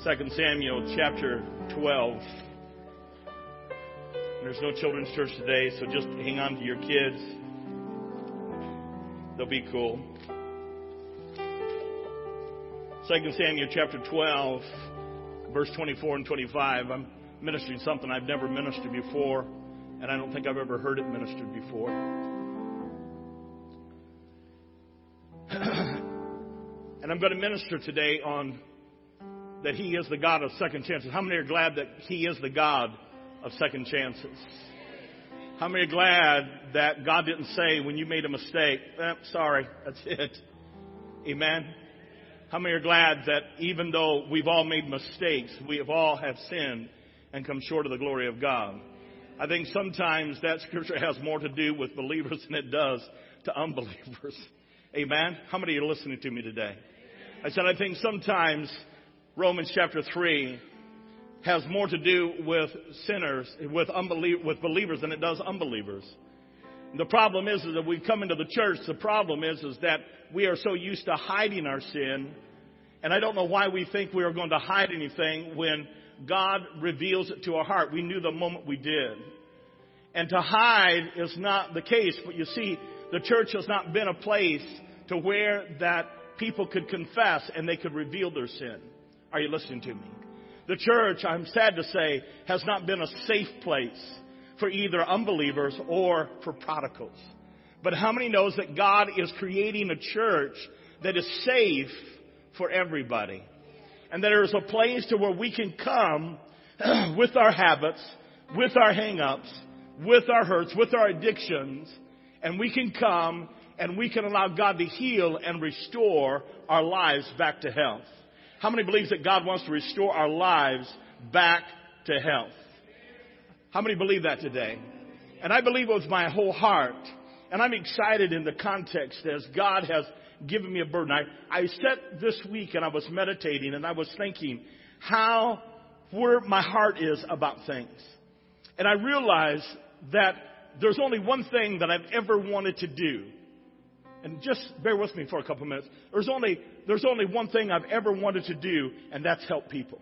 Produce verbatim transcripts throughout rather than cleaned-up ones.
Second Samuel chapter twelve. There's no children's church today, so just hang on to your kids. They'll be cool. Second Samuel chapter twelve, verse twenty-four and twenty-five. I'm ministering something I've never ministered before, and I don't think I've ever heard it ministered before. And I'm going to minister today on that He is the God of second chances. How many are glad that He is the God of second chances? How many are glad that God didn't say when you made a mistake, eh, sorry, that's it? Amen. How many are glad that even though we've all made mistakes, we have all have sinned and come short of the glory of God? I think sometimes that scripture has more to do with believers than it does to unbelievers. Amen. How many are listening to me today? I said, I think sometimes Romans chapter three has more to do with sinners, with unbelievers, with believers than it does unbelievers. The problem is, is that we come into the church. The problem is, is that we are so used to hiding our sin. And I don't know why we think we are going to hide anything when God reveals it to our heart. We knew the moment we did. And to hide is not the case. But you see, the church has not been a place to where that people could confess and they could reveal their sin. Are you listening to me? The church, I'm sad to say, has not been a safe place for either unbelievers or for prodigals. But how many knows that God is creating a church that is safe for everybody? And that there is a place to where we can come with our habits, with our hang-ups, with our hurts, with our addictions, and we can come and we can allow God to heal and restore our lives back to health. How many believes that God wants to restore our lives back to health? How many believe that today? And I believe it with my whole heart. And I'm excited in the context as God has given me a burden. I, I sat this week and I was meditating and I was thinking how, where my heart is about things. And I realized that there's only one thing that I've ever wanted to do. And just bear with me for a couple of minutes. There's only, there's only one thing I've ever wanted to do, and that's help people.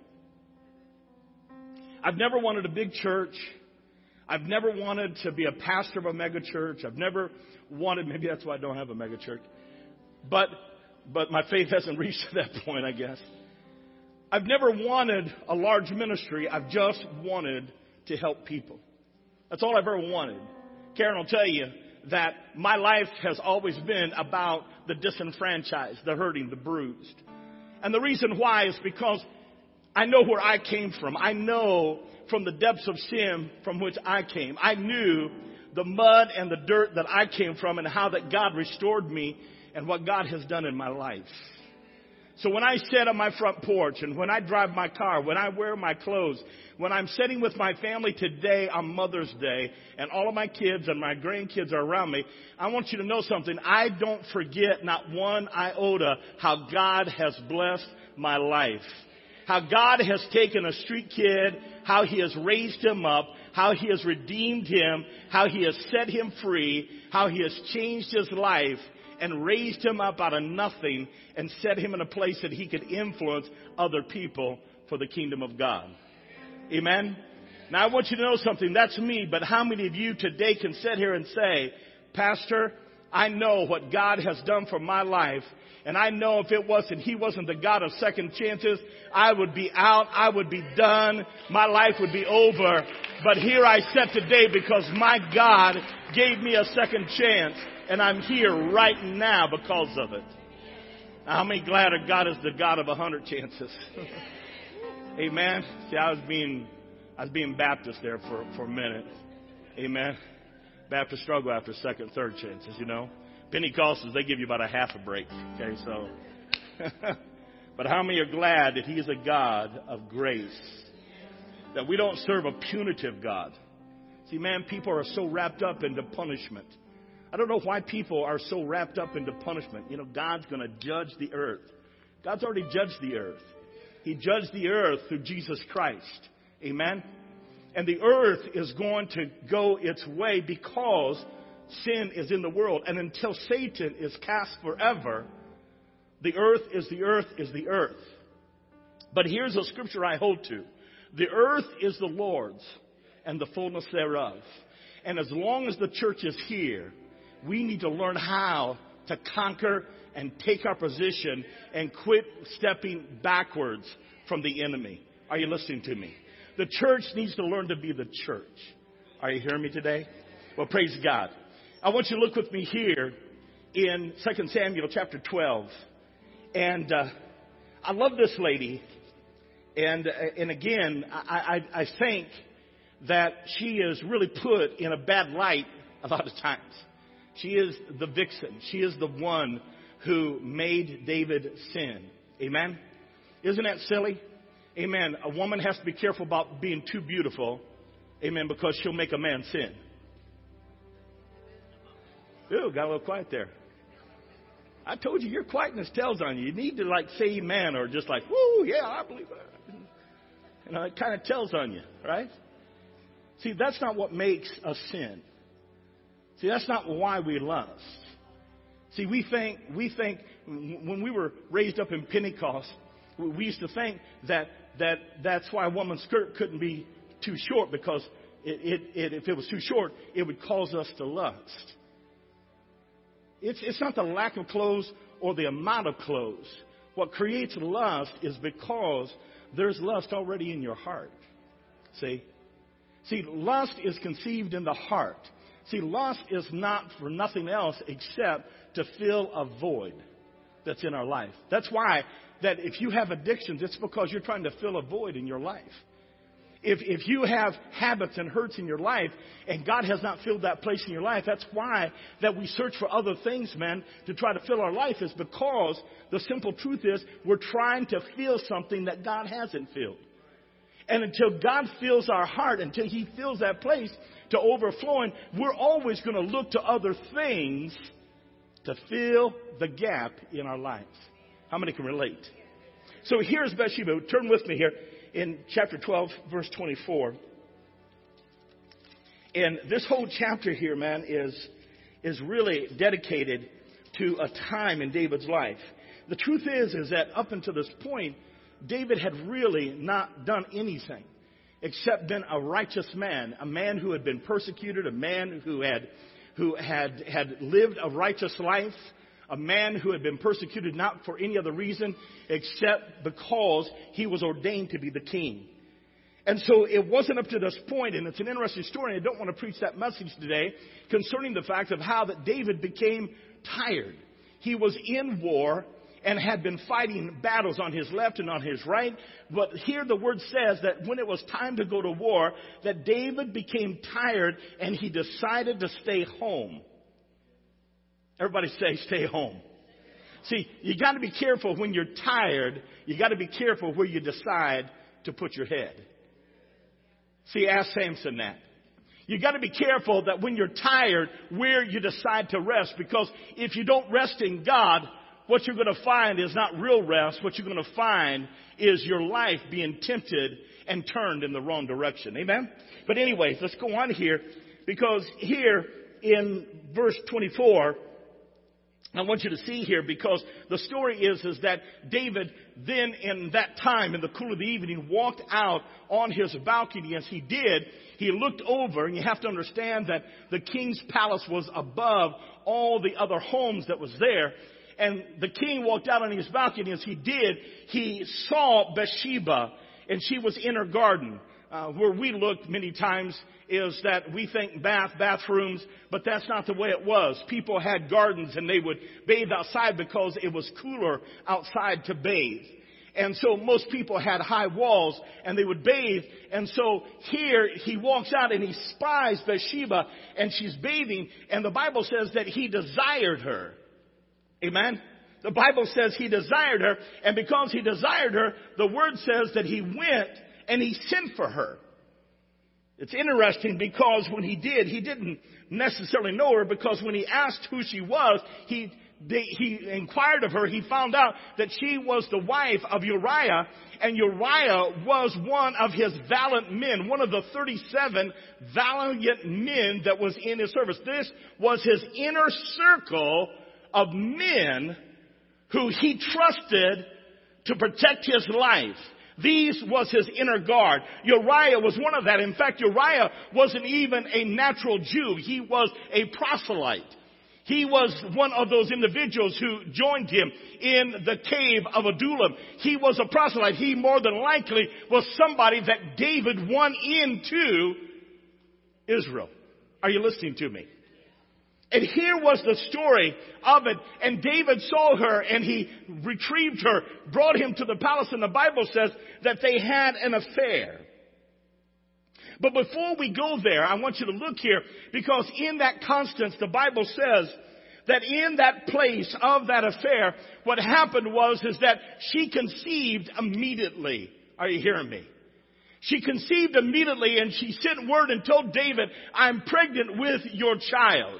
I've never wanted a big church. I've never wanted to be a pastor of a mega church. I've never wanted, maybe that's why I don't have a mega church. But, but my faith hasn't reached to that point, I guess. I've never wanted a large ministry. I've just wanted to help people. That's all I've ever wanted. Karen will tell you that my life has always been about the disenfranchised, the hurting, the bruised. And the reason why is because I know where I came from. I know from the depths of sin from which I came. I knew the mud and the dirt that I came from and how that God restored me and what God has done in my life. So when I sit on my front porch and when I drive my car, when I wear my clothes, when I'm sitting with my family today on Mother's Day and all of my kids and my grandkids are around me, I want you to know something. I don't forget not one iota how God has blessed my life. How God has taken a street kid, how He has raised him up, how He has redeemed him, how He has set him free, how He has changed his life and raised him up out of nothing and set him in a place that he could influence other people for the kingdom of God. Amen? Now I want you to know something. That's me, but how many of you today can sit here and say, Pastor, I know what God has done for my life, and I know if it wasn't, He wasn't the God of second chances, I would be out, I would be done, my life would be over. But here I sit today because my God gave me a second chance. And I'm here right now because of it. Now, how many glad that God is the God of a hundred chances? Amen. See, I was being, I was being Baptist there for, for a minute. Amen. Baptists struggle after second, third chances, you know. Pentecostals, they give you about a half a break. Okay, so. But how many are glad that He is a God of grace? That we don't serve a punitive God. See, man, people are so wrapped up into punishment. I don't know why people are so wrapped up into punishment. You know, God's going to judge the earth. God's already judged the earth. He judged the earth through Jesus Christ. Amen? And the earth is going to go its way because sin is in the world. And until Satan is cast forever, the earth is the earth is the earth. But here's a scripture I hold to. The earth is the Lord's and the fullness thereof. And as long as the church is here, we need to learn how to conquer and take our position and quit stepping backwards from the enemy. Are you listening to me? The church needs to learn to be the church. Are you hearing me today? Well, praise God. I want you to look with me here in Second Samuel chapter twelve. And uh, I love this lady. And, uh, and again, I, I, I think that she is really put in a bad light a lot of times. She is the vixen. She is the one who made David sin. Amen? Isn't that silly? Amen. A woman has to be careful about being too beautiful. Amen. Because she'll make a man sin. Ooh, got a little quiet there. I told you your quietness tells on you. You need to like say amen or just like, woo, yeah, I believe that. You know, it kind of tells on you, right? See, that's not what makes us sin. See, that's not why we lust. See, we think, we think when we were raised up in Pentecost, we used to think that, that that's why a woman's skirt couldn't be too short because it, it, it, if it was too short, it would cause us to lust. It's, it's not the lack of clothes or the amount of clothes. What creates lust is because there's lust already in your heart. See? See, lust is conceived in the heart. See, lust is not for nothing else except to fill a void that's in our life. That's why that if you have addictions, it's because you're trying to fill a void in your life. If, if you have habits and hurts in your life and God has not filled that place in your life, that's why that we search for other things, man, to try to fill our life is because the simple truth is we're trying to feel something that God hasn't filled. And until God fills our heart, until He fills that place to overflowing, we're always going to look to other things to fill the gap in our lives. How many can relate? So here's Bathsheba. Turn with me here in chapter twelve, verse twenty-four. And this whole chapter here, man, is, is really dedicated to a time in David's life. The truth is, is that up until this point, David had really not done anything except been a righteous man, a man who had been persecuted, a man who had, who had, had lived a righteous life, a man who had been persecuted not for any other reason except because he was ordained to be the king. And so it wasn't up to this point, and it's an interesting story, and I don't want to preach that message today, concerning the fact of how that David became tired. He was in war and had been fighting battles on his left and on his right. But here the word says that when it was time to go to war, that David became tired and he decided to stay home. Everybody say, stay home. See, you got to be careful when you're tired. You got to be careful where you decide to put your head. See, ask Samson that. You got to be careful that when you're tired, where you decide to rest. Because if you don't rest in God, what you're going to find is not real rest. What you're going to find is your life being tempted and turned in the wrong direction. Amen? But anyways, let's go on here. Because here in verse twenty-four, I want you to see here, because the story is, is that David then in that time, in the cool of the evening, walked out on his balcony. As he did, he looked over, and you have to understand that the king's palace was above all the other homes that was there. And the king walked out on his balcony. As he did, he saw Bathsheba, and she was in her garden. Uh, where we looked many times is that we think bath, bathrooms, but that's not the way it was. People had gardens and they would bathe outside because it was cooler outside to bathe. And so most people had high walls and they would bathe. And so here he walks out and he spies Bathsheba and she's bathing. And the Bible says that he desired her. Amen? The Bible says he desired her. And because he desired her, the word says that he went and he sent for her. It's interesting because when he did, he didn't necessarily know her, because when he asked who she was, he they, he inquired of her. He found out that she was the wife of Uriah, and Uriah was one of his valiant men, one of the thirty-seven valiant men that was in his service. This was his inner circle of men who he trusted to protect his life. These was his inner guard. Uriah was one of that. In fact, Uriah wasn't even a natural Jew. He was a proselyte. He was one of those individuals who joined him in the cave of Adullam. He was a proselyte. He more than likely was somebody that David won into Israel. Are you listening to me? And here was the story of it. And David saw her and he retrieved her, brought him to the palace. And the Bible says that they had an affair. But before we go there, I want you to look here, because in that constance, the Bible says that in that place of that affair, what happened was is that she conceived immediately. Are you hearing me? She conceived immediately, and she sent word and told David, I'm pregnant with your child.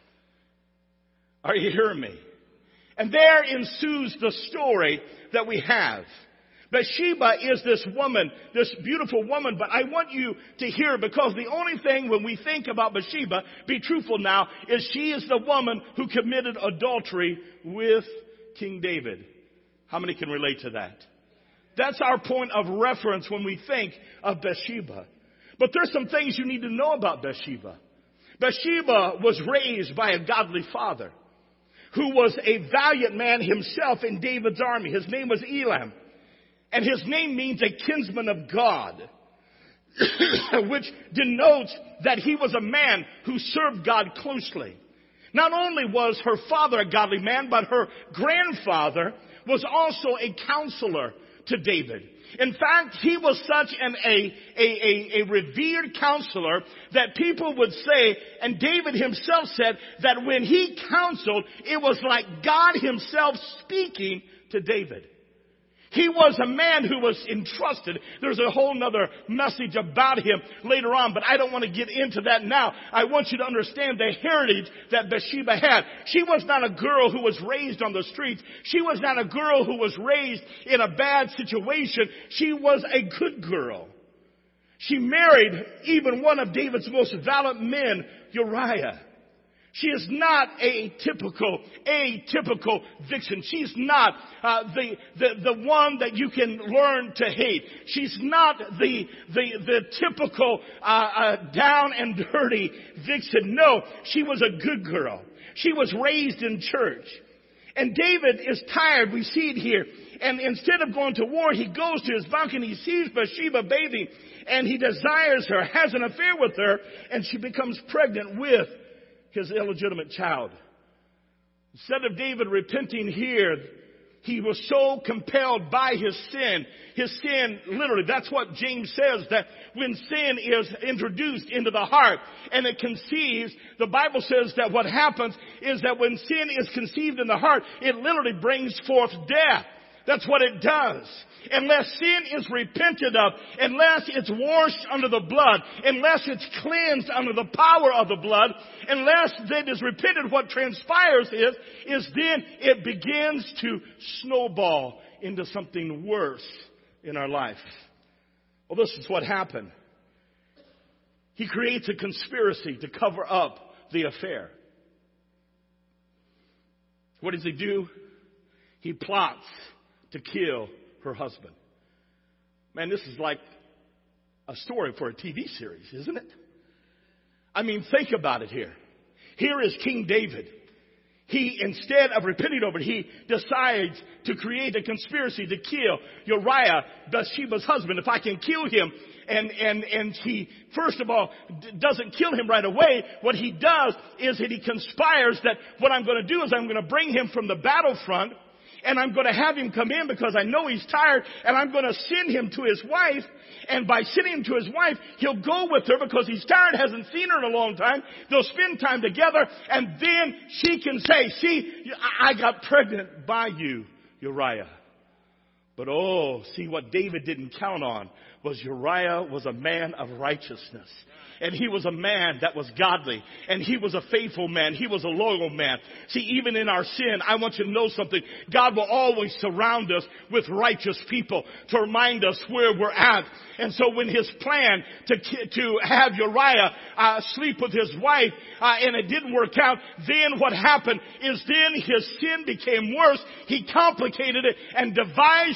Are you hearing me? And there ensues the story that we have. Bathsheba is this woman, this beautiful woman, but I want you to hear, because the only thing when we think about Bathsheba, be truthful now, is she is the woman who committed adultery with King David. How many can relate to that? That's our point of reference when we think of Bathsheba. But there's some things you need to know about Bathsheba. Bathsheba was raised by a godly father who was a valiant man himself in David's army. His name was Elam. And his name means a kinsman of God, which denotes that he was a man who served God closely. Not only was her father a godly man, but her grandfather was also a counselor to David. In fact, he was such an a, a, a, a revered counselor that people would say, and David himself said, that when he counseled, it was like God himself speaking to David. He was a man who was entrusted. There's a whole nother message about him later on, but I don't want to get into that now. I want you to understand the heritage that Bathsheba had. She was not a girl who was raised on the streets. She was not a girl who was raised in a bad situation. She was a good girl. She married even one of David's most valiant men, Uriah. She is not a typical, a typical vixen. She's not uh, the, the the one that you can learn to hate. She's not the the the typical uh, uh, down and dirty vixen. No, she was a good girl. She was raised in church. And David is tired. We see it here. And instead of going to war, he goes to his balcony. He sees Bathsheba bathing, and he desires her, has an affair with her, and she becomes pregnant with his illegitimate child. Instead of David repenting here, he was so compelled by his sin. His sin, literally, that's what James says, that when sin is introduced into the heart and it conceives, the Bible says that what happens is that when sin is conceived in the heart, it literally brings forth death. That's what it does. Unless sin is repented of, unless it's washed under the blood, unless it's cleansed under the power of the blood, unless it is repented, what transpires is, is then it begins to snowball into something worse in our life. Well, this is what happened. He creates a conspiracy to cover up the affair. What does he do? He plots to kill her husband. Man, this is like a story for a T V series, isn't it? I mean, think about it here. Here is King David. He, instead of repenting over it, he decides to create a conspiracy to kill Uriah, Bathsheba's husband. If I can kill him, and, and, and he, first of all, d- doesn't kill him right away. What he does is that he conspires that what I'm going to do is I'm going to bring him from the battlefront, and I'm going to have him come in because I know he's tired, and I'm going to send him to his wife. And by sending him to his wife, he'll go with her because he's tired, hasn't seen her in a long time. They'll spend time together, and then she can say, see, I got pregnant by you, Uriah. But oh, see, what David didn't count on was Uriah was a man of righteousness. And he was a man that was godly. And he was a faithful man. He was a loyal man. See, even in our sin, I want you to know something. God will always surround us with righteous people to remind us where we're at. And so when his plan to to have Uriah uh, sleep with his wife, uh, and it didn't work out, then what happened is then his sin became worse. He complicated it and devised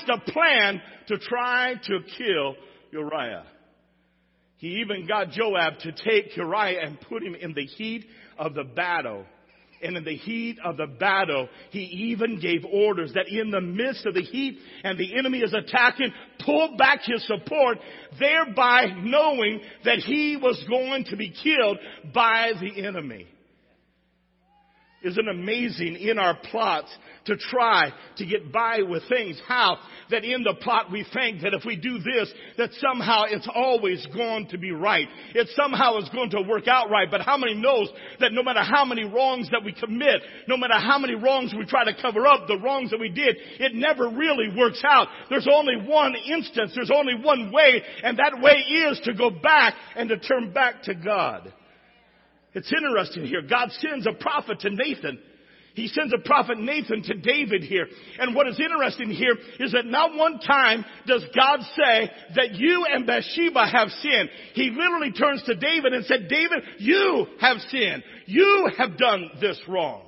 a plan to try to kill Uriah. He even got Joab to take Uriah and put him in the heat of the battle. And in the heat of the battle, he even gave orders that in the midst of the heat and the enemy is attacking, pull back his support, thereby knowing that he was going to be killed by the enemy. Isn't it amazing in our plots to try to get by with things? How? That in the plot we think that if we do this, that somehow it's always going to be right. It somehow is going to work out right. But how many knows that no matter how many wrongs that we commit, no matter how many wrongs we try to cover up, the wrongs that we did, it never really works out. There's only one instance. There's only one way. And that way is to go back and to turn back to God. It's interesting here. God sends a prophet to Nathan. He sends a prophet Nathan to David here. And what is interesting here is that not one time does God say that you and Bathsheba have sinned. He literally turns to David and said, David, you have sinned. You have done this wrong.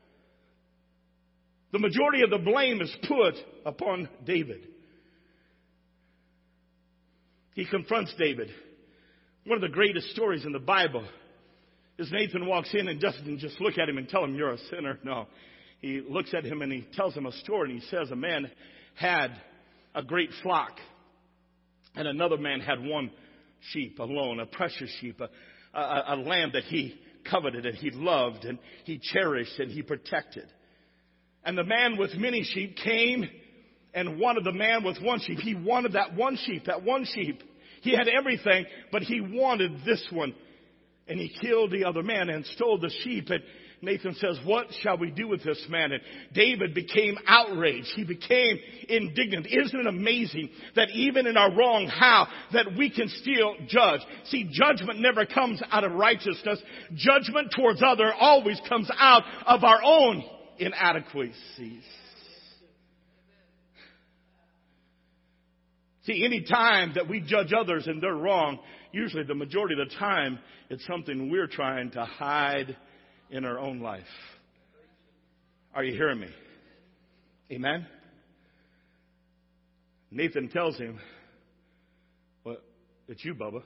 The majority of the blame is put upon David. He confronts David. One of the greatest stories in the Bible is Nathan walks in and doesn't just look at him and tell him you're a sinner. No, he looks at him and he tells him a story, and he says a man had a great flock and another man had one sheep alone, a precious sheep, a, a, a lamb that he coveted and he loved and he cherished and he protected. And the man with many sheep came and wanted the man with one sheep. He wanted that one sheep, that one sheep. He had everything, but he wanted this one. And he killed the other man and stole the sheep. And Nathan says, what shall we do with this man? And David became outraged. He became indignant. Isn't it amazing that even in our wrong, how that we can still judge? See, judgment never comes out of righteousness. Judgment towards other always comes out of our own inadequacies. See, any time that we judge others and they're wrong, usually the majority of the time, it's something we're trying to hide in our own life. Are you hearing me? Amen? Nathan tells him, well, it's you, Bubba.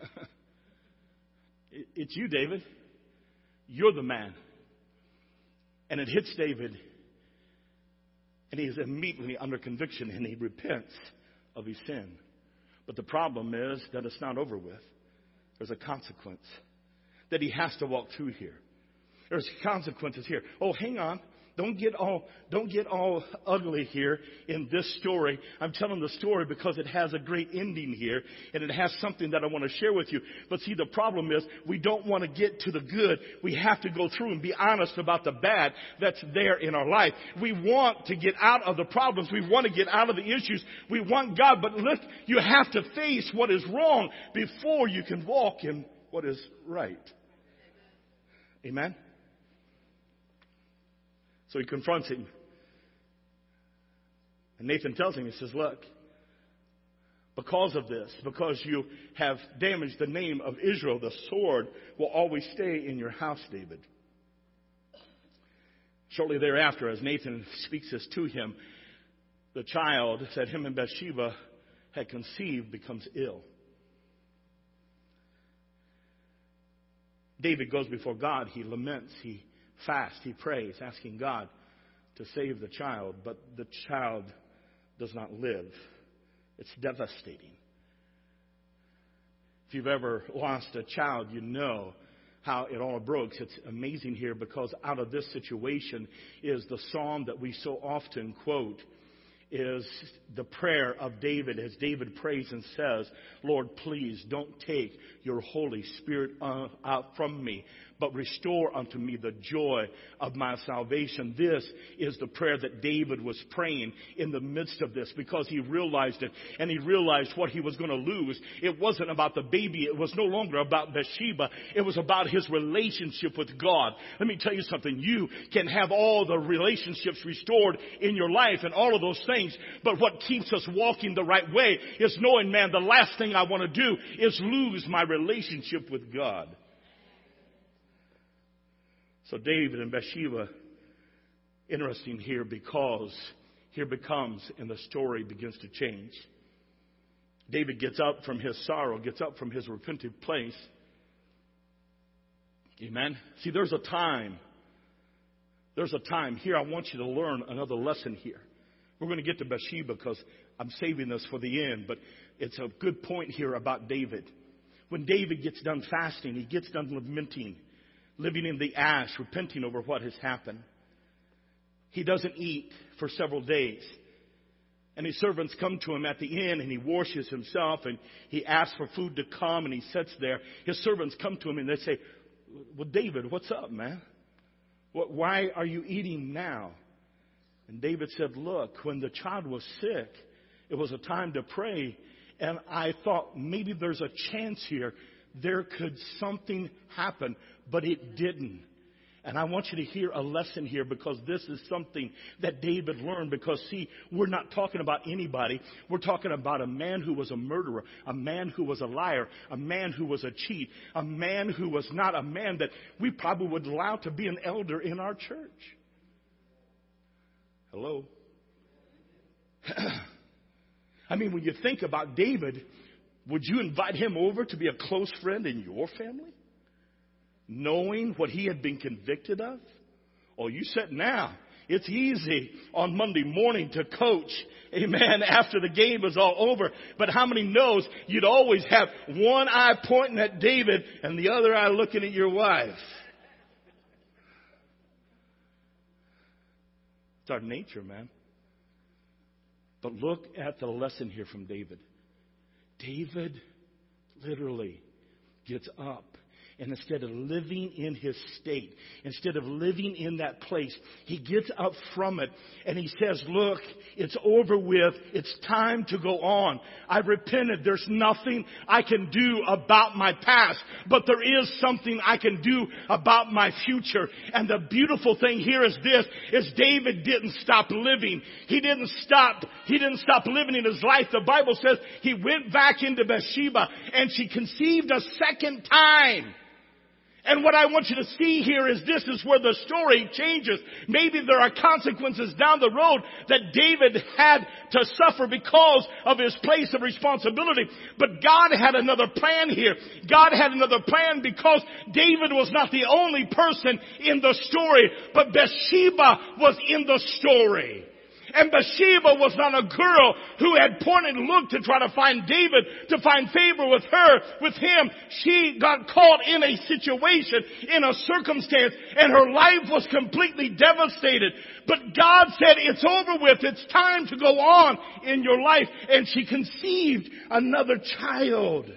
It's you, David. You're the man. And it hits David, and he is immediately under conviction, and he repents of his sin. But the problem is that it's not over with. There's a consequence that he has to walk through here. There's consequences here. Oh, hang on. Don't get all, don't get all ugly here in this story. I'm telling the story because it has a great ending here, and it has something that I want to share with you. But see, the problem is we don't want to get to the good. We have to go through and be honest about the bad that's there in our life. We want to get out of the problems. We want to get out of the issues. We want God, but look, you have to face what is wrong before you can walk in what is right. Amen? So he confronts him. And Nathan tells him, he says, look, because of this, because you have damaged the name of Israel, the sword will always stay in your house, David. Shortly thereafter, as Nathan speaks this to him, the child that him and Bathsheba had conceived becomes ill. David goes before God. He laments. He fasts. He prays, asking God to save the child. But the child does not live. It's devastating. If you've ever lost a child, you know how it all broke. It's amazing here because out of this situation is the psalm that we so often quote, is the prayer of David as David prays and says, Lord, please don't take your Holy Spirit uh, out from me, but restore unto me the joy of my salvation. This is the prayer that David was praying in the midst of this because he realized it, and he realized what he was going to lose. It wasn't about the baby. It was no longer about Bathsheba. It was about his relationship with God. Let me tell you something. You can have all the relationships restored in your life and all of those things, but what keeps us walking the right way is knowing, man, the last thing I want to do is lose my relationship with God. So David and Bathsheba, interesting here because here becomes, and the story begins to change. David gets up from his sorrow, gets up from his repentant place. Amen. See, there's a time. There's a time. Here, I want you to learn another lesson here. We're going to get to Bathsheba because I'm saving this for the end, but it's a good point here about David. When David gets done fasting, he gets done lamenting, living in the ash, repenting over what has happened. He doesn't eat for several days. And his servants come to him at the inn, and he washes himself, and he asks for food to come, and he sits there. His servants come to him, and they say, well, David, what's up, man? Why are you eating now? And David said, look, when the child was sick, it was a time to pray, and I thought maybe there's a chance here. There could something happen, but it didn't. And I want you to hear a lesson here, because this is something that David learned. Because, see, we're not talking about anybody. We're talking about a man who was a murderer, a man who was a liar, a man who was a cheat, a man who was not a man that we probably would allow to be an elder in our church. Hello? I mean, when you think about David, would you invite him over to be a close friend in your family? Knowing what he had been convicted of? Oh, you said now. It's easy on Monday morning to coach, amen, after the game is all over. But how many knows you'd always have one eye pointing at David and the other eye looking at your wife? It's our nature, man. But look at the lesson here from David. David literally gets up. And instead of living in his state, instead of living in that place, he gets up from it and he says, look, it's over with. It's time to go on. I've repented. There's nothing I can do about my past, but there is something I can do about my future. And the beautiful thing here is this, is David didn't stop living. He didn't stop. He didn't stop living in his life. The Bible says he went back into Bathsheba and she conceived a second time. And what I want you to see here is this is where the story changes. Maybe there are consequences down the road that David had to suffer because of his place of responsibility. But God had another plan here. God had another plan because David was not the only person in the story, but Bathsheba was in the story. And Bathsheba was not a girl who had pointed and looked to try to find David, to find favor with her, with him. She got caught in a situation, in a circumstance, and her life was completely devastated. But God said, it's over with. It's time to go on in your life. And she conceived another child.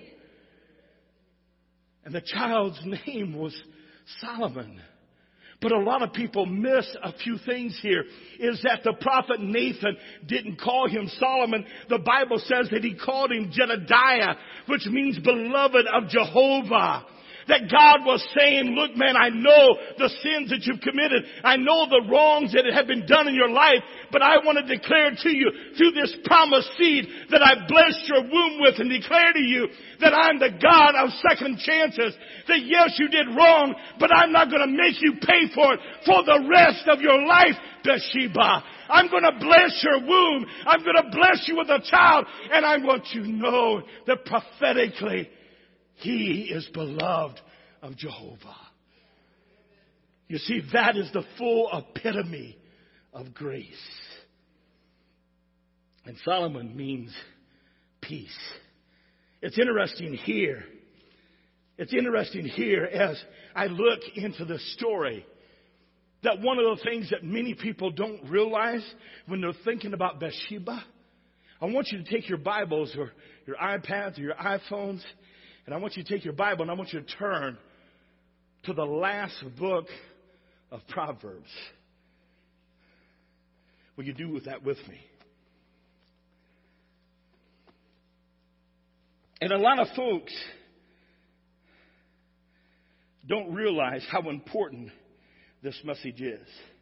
And the child's name was Solomon. But a lot of people miss a few things here, is that the prophet Nathan didn't call him Solomon. The Bible says that he called him Jedediah, which means beloved of Jehovah. That God was saying, look, man, I know the sins that you've committed. I know the wrongs that have been done in your life. But I want to declare to you through this promised seed that I blessed your womb with, and declare to you that I'm the God of second chances. That yes, you did wrong, but I'm not going to make you pay for it for the rest of your life, Bathsheba. I'm going to bless your womb. I'm going to bless you with a child. And I want you to know that prophetically, he is beloved of Jehovah. You see, that is the full epitome of grace. And Solomon means peace. It's interesting here. It's interesting here as I look into the story that one of the things that many people don't realize when they're thinking about Bathsheba, I want you to take your Bibles or your iPads or your iPhones, and I want you to take your Bible and I want you to turn to the last book of Proverbs. Will you do with that with me? And a lot of folks don't realize how important this message is.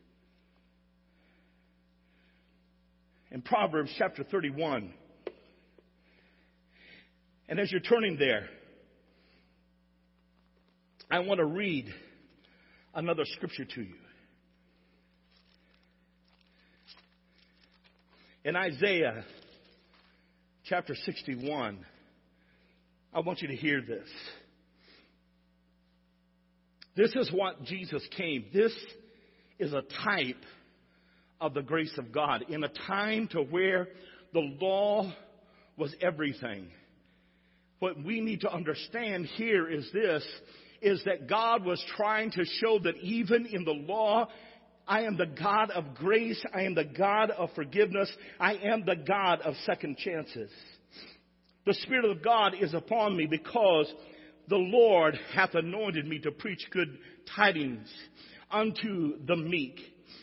In Proverbs chapter thirty-one, and as you're turning there, I want to read another scripture to you. In Isaiah chapter sixty-one, I want you to hear this. This is what Jesus came. This is a type of the grace of God in a time to where the law was everything. What we need to understand here is this, is that God was trying to show that even in the law, I am the God of grace. I am the God of forgiveness. I am the God of second chances. The Spirit of God is upon me because the Lord hath anointed me to preach good tidings unto the meek.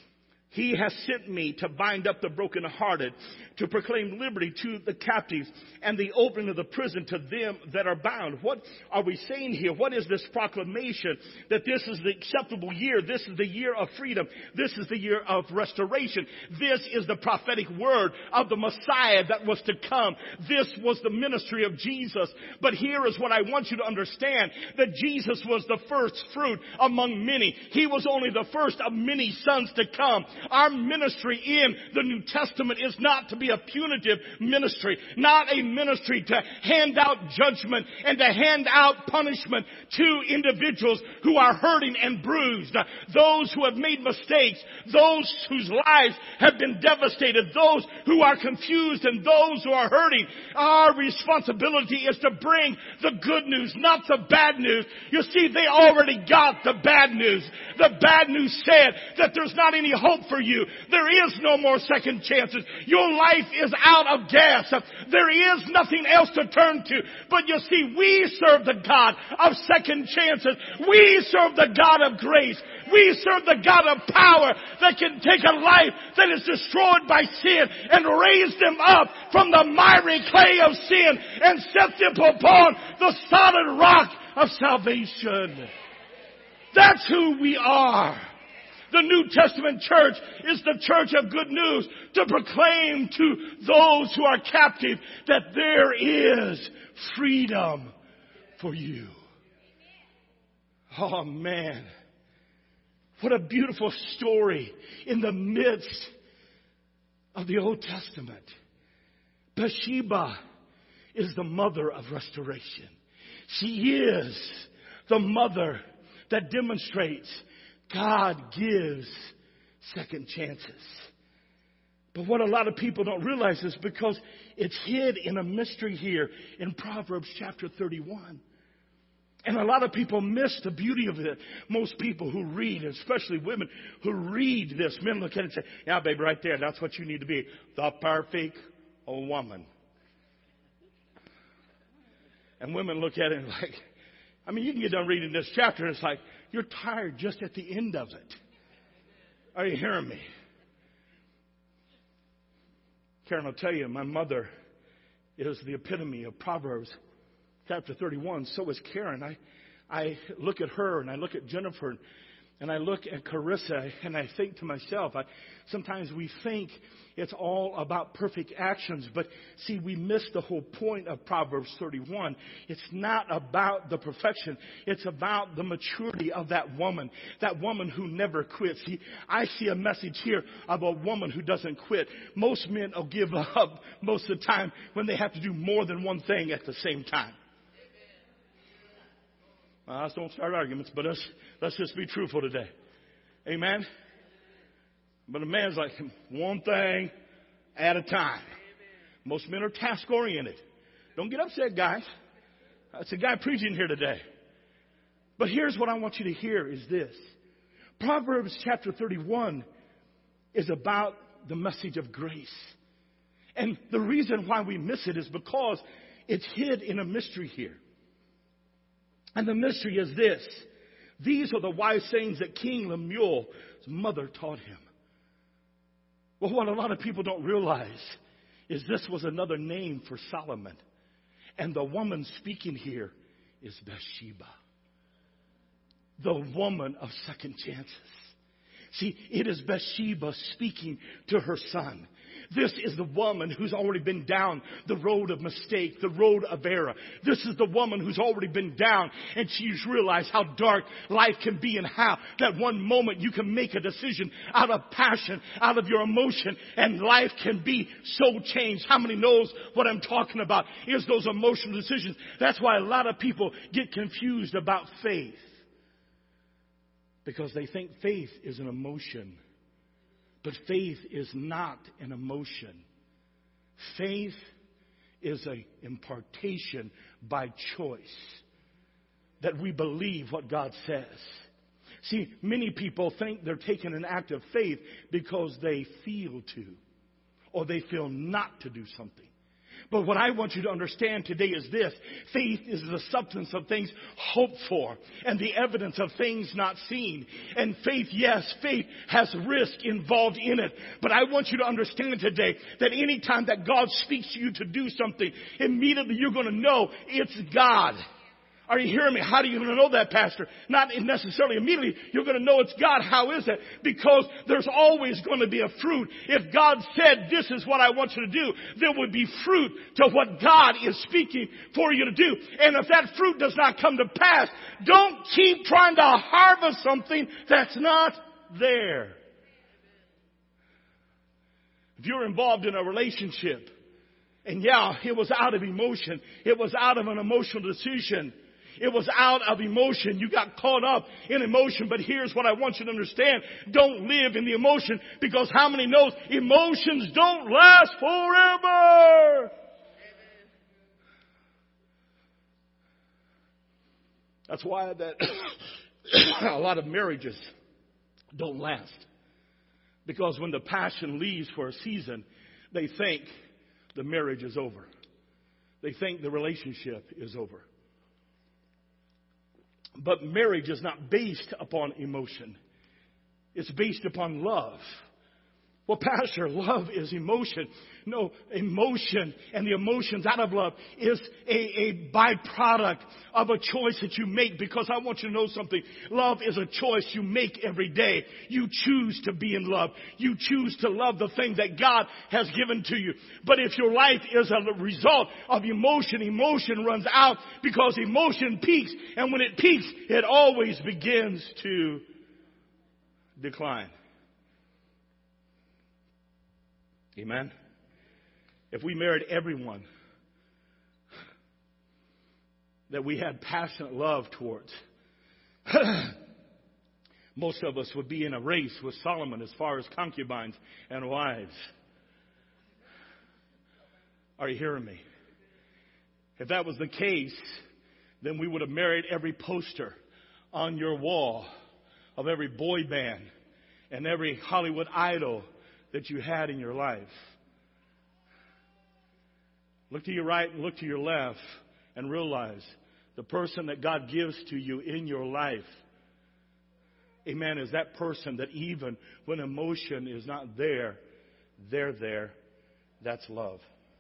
He has sent me to bind up the brokenhearted, to proclaim liberty to the captives, and the opening of the prison to them that are bound. What are we saying here? What is this proclamation? That this is the acceptable year. This is the year of freedom. This is the year of restoration. This is the prophetic word of the Messiah that was to come. This was the ministry of Jesus. But here is what I want you to understand, that Jesus was the first fruit among many. He was only the first of many sons to come. Our ministry in the New Testament is not to be a punitive ministry, not a ministry to hand out judgment and to hand out punishment to individuals who are hurting and bruised, those who have made mistakes, those whose lives have been devastated, those who are confused and those who are hurting. Our responsibility is to bring the good news, not the bad news. You see, they already got the bad news. The bad news said that there's not any hope for you. There is no more second chances. Your life is out of gas. There is nothing else to turn to. But you see, we serve the God of second chances. We serve the God of grace. We serve the God of power that can take a life that is destroyed by sin and raise them up from the miry clay of sin and set them upon the solid rock of salvation. That's who we are. The New Testament church is the church of good news, to proclaim to those who are captive that there is freedom for you. Oh man, what a beautiful story in the midst of the Old Testament. Bathsheba is the mother of restoration. She is the mother that demonstrates God gives second chances. But what a lot of people don't realize is because it's hid in a mystery here in Proverbs chapter thirty-one. And a lot of people miss the beauty of it. Most people who read, especially women who read this, men look at it and say, yeah, baby, right there, that's what you need to be. The perfect woman. And women look at it like, I mean, you can get done reading this chapter and it's like, you're tired just at the end of it. Are you hearing me? Karen, I'll tell you, my mother is the epitome of Proverbs chapter thirty-one. So is Karen. I, I look at her and I look at Jennifer and I look at Carissa and I think to myself, I, sometimes we think it's all about perfect actions. But see, we miss the whole point of Proverbs thirty-one. It's not about the perfection. It's about the maturity of that woman. That woman who never quits. See, I see a message here of a woman who doesn't quit. Most men will give up most of the time when they have to do more than one thing at the same time. Well, let's don't start arguments, but let's, let's just be truthful today. Amen? But a man's like, one thing at a time. Most men are task-oriented. Don't get upset, guys. It's a guy preaching here today. But here's what I want you to hear is this. Proverbs chapter thirty-one is about the message of grace. And the reason why we miss it is because it's hid in a mystery here. And the mystery is this. These are the wise sayings that King Lemuel's mother taught him. Well, what a lot of people don't realize is this was another name for Solomon. And the woman speaking here is Bathsheba, the woman of second chances. See, it is Bathsheba speaking to her son. This is the woman who's already been down the road of mistake, the road of error. This is the woman who's already been down, and she's realized how dark life can be and how that one moment you can make a decision out of passion, out of your emotion, and life can be so changed. How many knows what I'm talking about is those emotional decisions? That's why a lot of people get confused about faith, because they think faith is an emotion. But faith is not an emotion. Faith is an impartation by choice, that we believe what God says. See, many people think they're taking an act of faith because they feel to, or they feel not to do something. But what I want you to understand today is this. Faith is the substance of things hoped for and the evidence of things not seen. And faith, yes, faith has risk involved in it. But I want you to understand today that anytime that God speaks to you to do something, immediately you're going to know it's God. Are you hearing me? How are you going to know that, Pastor? Not necessarily immediately. You're going to know it's God. How is it? Because there's always going to be a fruit. If God said, this is what I want you to do, there would be fruit to what God is speaking for you to do. And if that fruit does not come to pass, don't keep trying to harvest something that's not there. If you're involved in a relationship, and yeah, it was out of emotion, it was out of an emotional decision, it was out of emotion. You got caught up in emotion. But here's what I want you to understand. Don't live in the emotion, because how many knows emotions don't last forever? That's why that a lot of marriages don't last. Because when the passion leaves for a season, they think the marriage is over. They think the relationship is over. But marriage is not based upon emotion. It's based upon love. Well, Pastor, love is emotion. No, emotion and the emotions out of love is a, a byproduct of a choice that you make. Because I want you to know something. Love is a choice you make every day. You choose to be in love. You choose to love the thing that God has given to you. But if your life is a result of emotion, emotion runs out, because emotion peaks. And when it peaks, it always begins to decline. Amen. If we married everyone that we had passionate love towards, most of us would be in a race with Solomon as far as concubines and wives. Are you hearing me? If that was the case, then we would have married every poster on your wall of every boy band and every Hollywood idol that you had in your life. Look to your right and look to your left and realize the person that God gives to you in your life, amen, is that person that even when emotion is not there, they're there. That's love.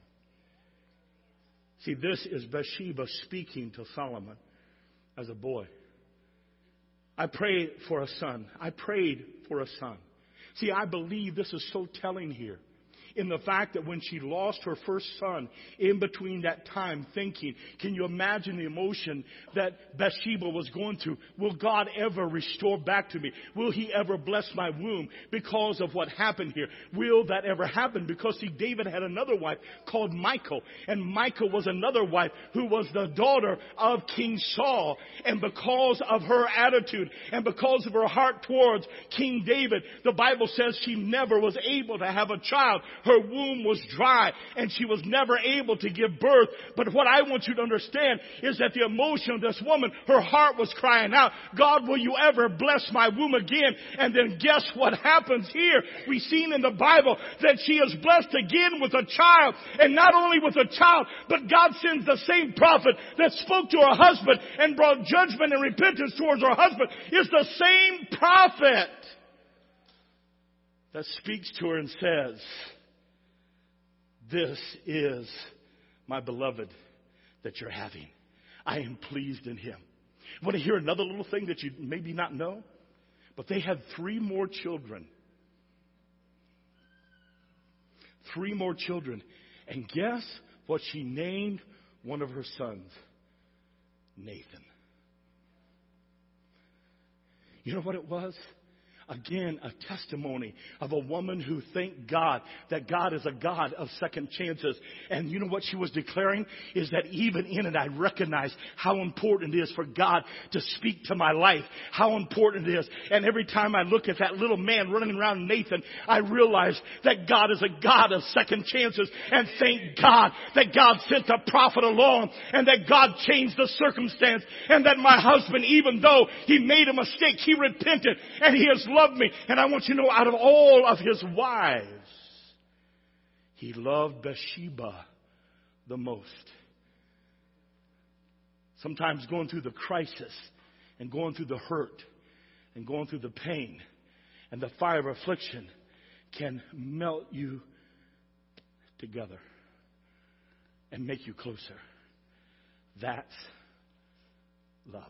See, this is Bathsheba speaking to Solomon as a boy. I prayed for a son. I prayed for a son. See, I believe this is so telling here in the fact that when she lost her first son, in between that time thinking, can you imagine the emotion that Bathsheba was going through? Will God ever restore back to me? Will He ever bless my womb because of what happened here? Will that ever happen? Because see, David had another wife called Michal, and Michal was another wife who was the daughter of King Saul. And because of her attitude and because of her heart towards King David, the Bible says she never was able to have a child. Her womb was dry and she was never able to give birth. But what I want you to understand is that the emotion of this woman, her heart was crying out, God, will you ever bless my womb again? And then guess what happens here? We've seen in the Bible that she is blessed again with a child. And not only with a child, but God sends the same prophet that spoke to her husband and brought judgment and repentance towards her husband. It's the same prophet that speaks to her and says, this is my beloved that you're having. I am pleased in him. Want to hear another little thing that you maybe not know? But they had three more children. three more children. And guess what she named one of her sons? Nathan. You know what it was? Again, a testimony of a woman who thanked God that God is a God of second chances. And you know what she was declaring? Is that even in it, I recognize how important it is for God to speak to my life. How important it is. And every time I look at that little man running around Nathan, I realize that God is a God of second chances. And thank God that God sent a prophet along and that God changed the circumstance. And that my husband, even though he made a mistake, he repented and he has loved me. And I want you to know, out of all of his wives, he loved Bathsheba the most. Sometimes going through the crisis and going through the hurt and going through the pain and the fire of affliction can melt you together and make you closer. That's love.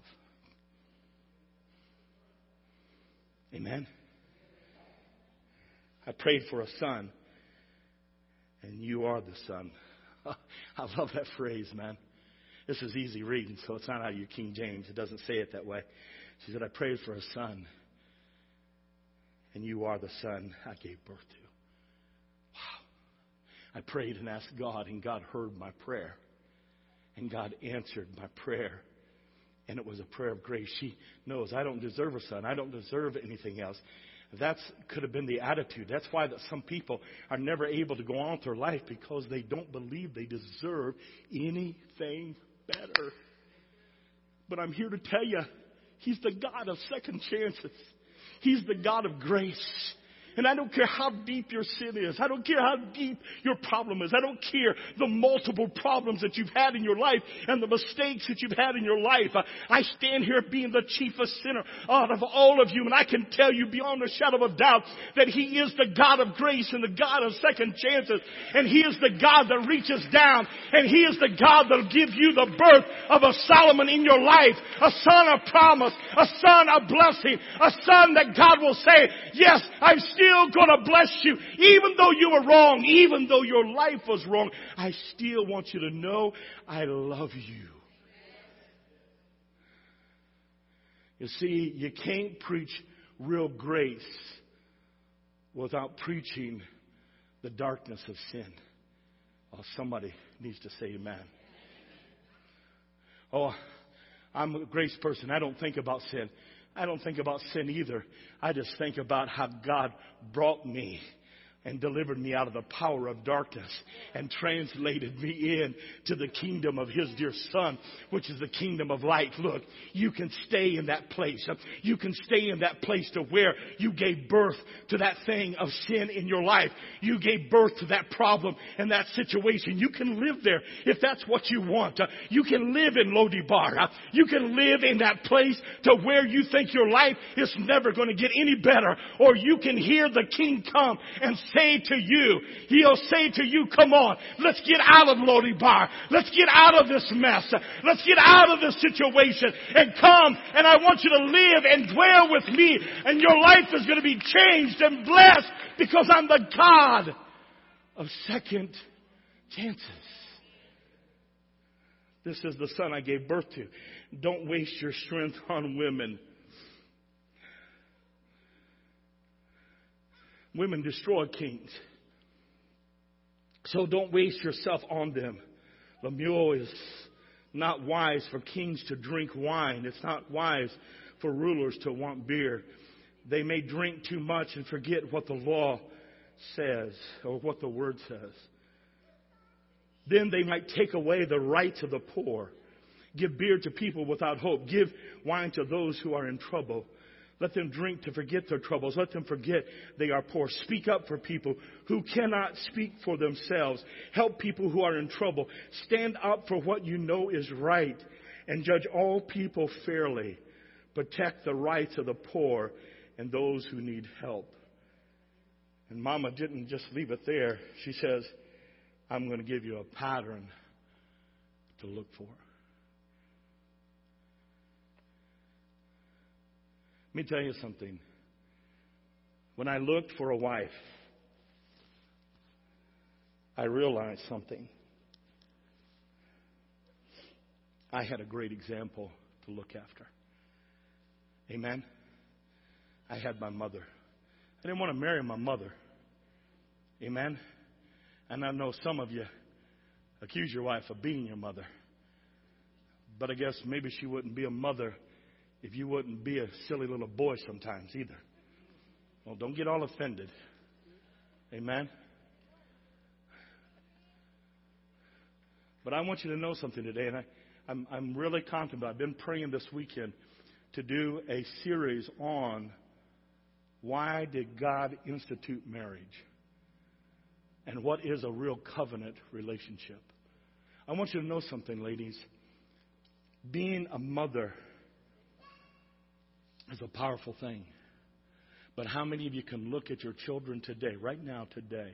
Amen. I prayed for a son, and you are the son. I love that phrase, man. This is easy reading, so it's not out of your King James. It doesn't say it that way. She said, I prayed for a son, and you are the son I gave birth to. Wow. I prayed and asked God, and God heard my prayer, and God answered my prayer. And it was a prayer of grace. She knows I don't deserve a son. I don't deserve anything else. That could have been the attitude. That's why that some people are never able to go on with their life, because they don't believe they deserve anything better. But I'm here to tell you, He's the God of second chances. He's the God of grace. And I don't care how deep your sin is. I don't care how deep your problem is. I don't care the multiple problems that you've had in your life and the mistakes that you've had in your life. I stand here being the chiefest sinner out of all of you. And I can tell you beyond a shadow of a doubt that He is the God of grace and the God of second chances. And He is the God that reaches down. And He is the God that will give you the birth of a Solomon in your life. A son of promise. A son of blessing. A son that God will say, yes, I'm still still going to bless you. Even though you were wrong, even though your life was wrong, I still want you to know I love you. You see, you can't preach real grace without preaching the darkness of sin. Oh, somebody needs to say amen. Oh, I'm a grace person. I don't think about sin. I don't think about sin either. I just think about how God brought me and delivered me out of the power of darkness and translated me in to the kingdom of His dear Son, which is the kingdom of light. Look, you can stay in that place. You can stay in that place to where you gave birth to that thing of sin in your life. You gave birth to that problem and that situation. You can live there if that's what you want. You can live in Lo-Debar. You can live in that place to where you think your life is never going to get any better. Or you can hear the King come and say to you, He'll say to you, come on, let's get out of Lo-Debar. Let's get out of this mess. Let's get out of this situation and come, and I want you to live and dwell with me, and your life is going to be changed and blessed because I'm the God of second chances. This is the son I gave birth to. Don't waste your strength on women. Women destroy kings. So don't waste yourself on them. Lemuel is not wise for kings to drink wine. It's not wise for rulers to want beer. They may drink too much and forget what the law says or what the word says. Then they might take away the rights of the poor. Give beer to people without hope. Give wine to those who are in trouble. Let them drink to forget their troubles. Let them forget they are poor. Speak up for people who cannot speak for themselves. Help people who are in trouble. Stand up for what you know is right and judge all people fairly. Protect the rights of the poor and those who need help. And Mama didn't just leave it there. She says, I'm going to give you a pattern to look for. Let me tell you something. When I looked for a wife, I realized something. I had a great example to look after. Amen? I had my mother. I didn't want to marry my mother. Amen? And I know some of you accuse your wife of being your mother. But I guess maybe she wouldn't be a mother if you wouldn't be a silly little boy sometimes either. Well, don't get all offended. Amen? But I want you to know something today, and I, I'm, I'm really contemplating. I've been praying this weekend to do a series on why did God institute marriage and what is a real covenant relationship. I want you to know something, ladies. Being a mother is a powerful thing. But how many of you can look at your children today, right now, today,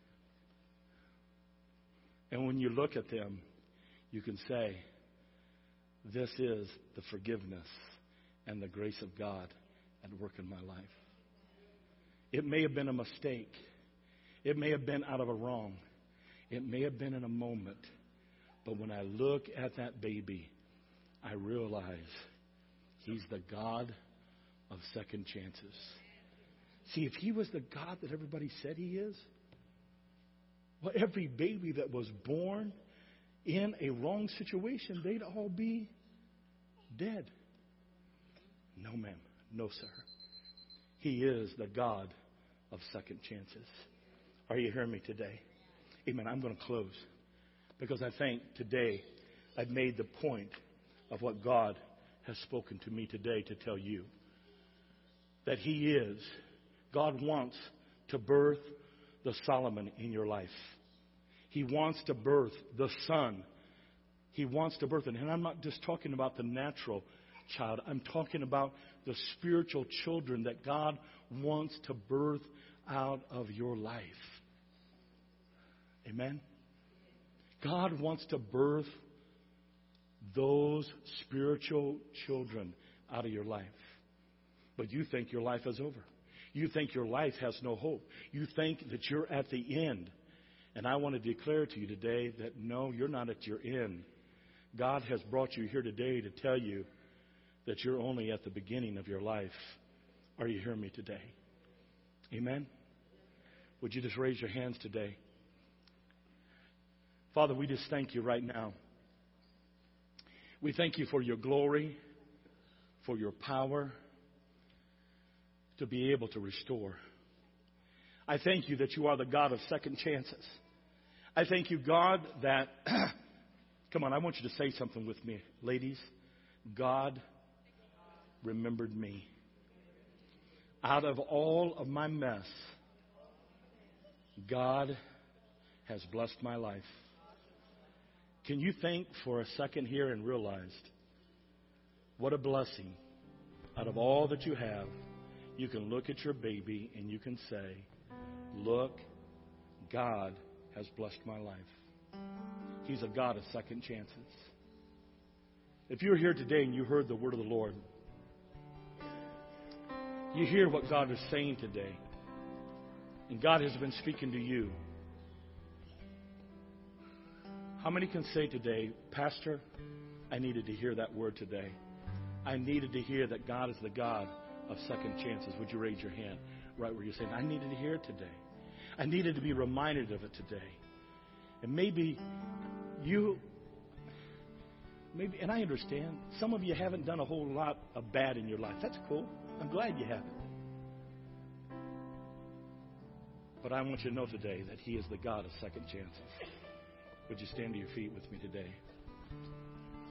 and when you look at them, you can say, this is the forgiveness and the grace of God at work in my life. It may have been a mistake. It may have been out of a wrong. It may have been in a moment. But when I look at that baby, I realize He's the God of second chances. See, if He was the God that everybody said He is, well, every baby that was born in a wrong situation, they'd all be dead. No, ma'am. No, sir. He is the God of second chances. Are you hearing me today? Amen. I'm going to close because I think today I've made the point of what God has spoken to me today to tell you. That He is. God wants to birth the Solomon in your life. He wants to birth the son. He wants to birth it. And I'm not just talking about the natural child. I'm talking about the spiritual children that God wants to birth out of your life. Amen? God wants to birth those spiritual children out of your life. But you think your life is over. You think your life has no hope. You think that you're at the end. And I want to declare to you today that no, you're not at your end. God has brought you here today to tell you that you're only at the beginning of your life. Are you hearing me today? Amen? Would you just raise your hands today? Father, we just thank you right now. We thank you for your glory, for your power to be able to restore. I thank you that you are the God of second chances. I thank you, God, that, come on, I want you to say something with me, ladies. God remembered me. Out of all of my mess, God has blessed my life. Can you think for a second here and realize what a blessing? Out of all that you have, you can look at your baby and you can say, look, God has blessed my life. He's a God of second chances. If you're here today and you heard the word of the Lord, you hear what God is saying today, and God has been speaking to you. How many can say today, Pastor, I needed to hear that word today. I needed to hear that God is the God of second chances. Would you raise your hand right where you're saying, I needed to hear it today. I needed to be reminded of it today. And maybe you, maybe, and I understand, some of you haven't done a whole lot of bad in your life. That's cool. I'm glad you haven't. But I want you to know today that He is the God of second chances. Would you stand to your feet with me today?